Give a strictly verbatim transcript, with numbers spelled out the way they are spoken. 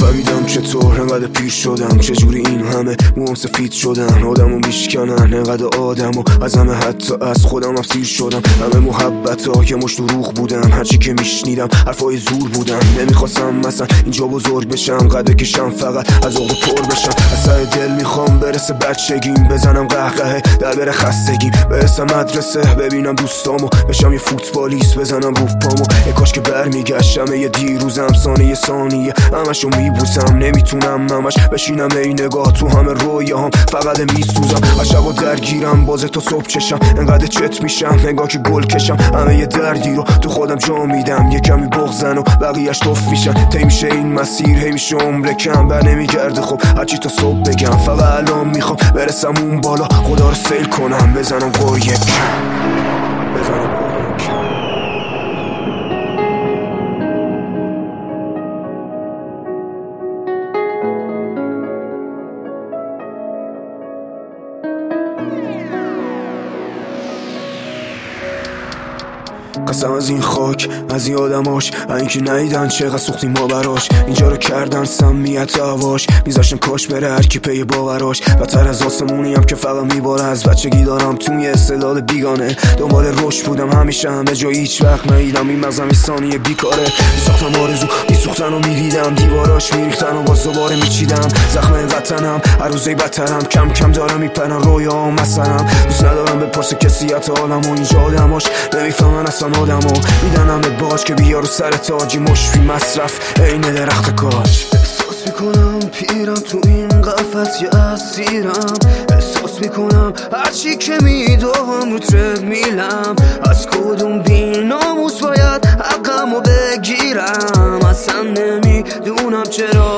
فهمیدم چطور انقدر پیر شدم، چجوری این همه موام سفید شدن، آدمو میشکنن انقدر آدمو از همه، حتی از خودم هم سیر شدم. همه محبت ها که مش دروغ بودم، هرچی که میشنیدم حرفای زور بودم. نمیخواستم مثلا اینجا بزرگ بشم، قد کشم فقط از عقده پر بشم. از ته دل میخوام برسه بچگیم، بزنم قهقهه در بره خستگیم، برسم مدرسه ببینم دوستامو، بشم یه فوتبالیست بزنم رو پامو. یه کاش که برمیگشتم یه دیروزم، ثانیه ثانیه همشو میبوسم. نمیتونم همش بشینم ای نگاه تو همه رویاهام، فقط میسوزم. از شبا درگیرم باز تا صبح چشم، انقدر چت میشم نگاه که گل کشم. همه یه دردی رو تو خودم جا میدم، یه کمی بغضن و بقیه‌اش توف میشن. طی میشه این مسیر هی میشه عمر کم، بر نمیگرده خب هرچی تا صبح بگم. فقط الان میخوام برسم اون بالا، خدا رو سیل کنم بزنم قریه کم، بزنم قریه کم. قسم از این خاک، از این آدماش، این که ندیدن چقدر سوختیم ما براش. اینجا رو کردن سمیت هواش، میذاشتن کاش بره هر کی پی باوراش. بدتر از آسمونی هم که فقط میباره، از بچگی دارم توی استدلال بیگانه. دنبال رشد بودم همیشه، همه جا هیچ وقت ندیدم این مغزم این ثانیه بیکاره. میساختم آرزو میسوختن و میدیدم، دیواراش میریختن و باز دوباره میچیدم. زخم وطنم هر روزی بدترم، کم کم دارم میپرن رویام مثلا. دوست ندارم بپرسه کسیت عالم و اینجا آدماش نمیفهمن اصلا آدمو. میدنم به باش که بیا رو سر تاجی، مشفی مصرف عین درخت کاج. احساس میکنم پیرم تو این قفس یه اسیرم، احساس میکنم هرچی که میدوهم رو ترد میلم. از کدوم بیناموس باید حقمو بگیرم، اصلا نمیدونم چرا